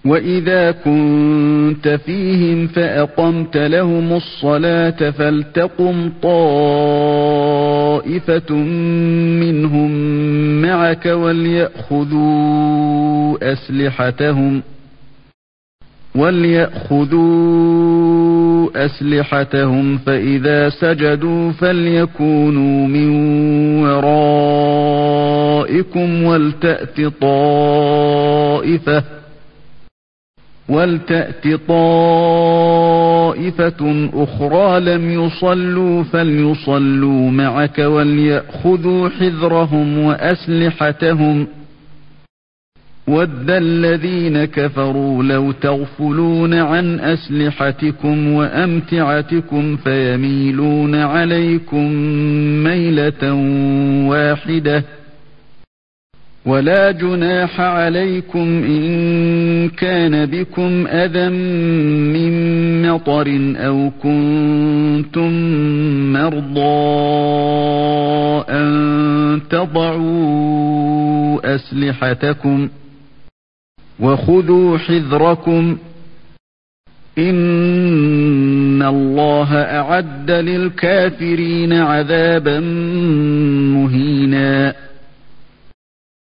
وَإِذَا كُنْتَ فِيهِمْ فَأَقَمْتَ لَهُمُ الصَّلَاةَ فَلْتَقُمْ طَائِفَةٌ مِّنْهُمْ مَعَكَ وَلْيَأْخُذُوا أَسْلِحَتَهُمْ فَإِذَا سَجَدُوا فَلْيَكُونُوا مِنْ وَرَائِكُمْ وَلْتَأْتِ طَائِفَةٌ أُخْرَى لَمْ يُصَلُّوا فَلْيُصَلُّوا مَعَكَ وَلْيَأْخُذُوا حِذْرَهُمْ وَأَسْلِحَتَهُمْ وَدَّ الَّذِينَ كَفَرُوا لَوْ تَغْفُلُونَ عَنْ أَسْلِحَتِكُمْ وَأَمْتِعَتِكُمْ فَيَمِيلُونَ عَلَيْكُمْ مَيْلَةً وَاحِدَةً وَلَا جُنَاحَ عَلَيْكُمْ إِن كَانَ بِكُمْ أَذًى مِّن مَّطَرٍ أَوْ كُنتُم مَّرْضَىٰ أَن تَضَعُوا أَسْلِحَتَكُمْ وَخُذُوا حِذْرَكُمْ إِنَّ اللَّهَ أَعَدَّ لِلْكَافِرِينَ عَذَابًا مُّهِينًا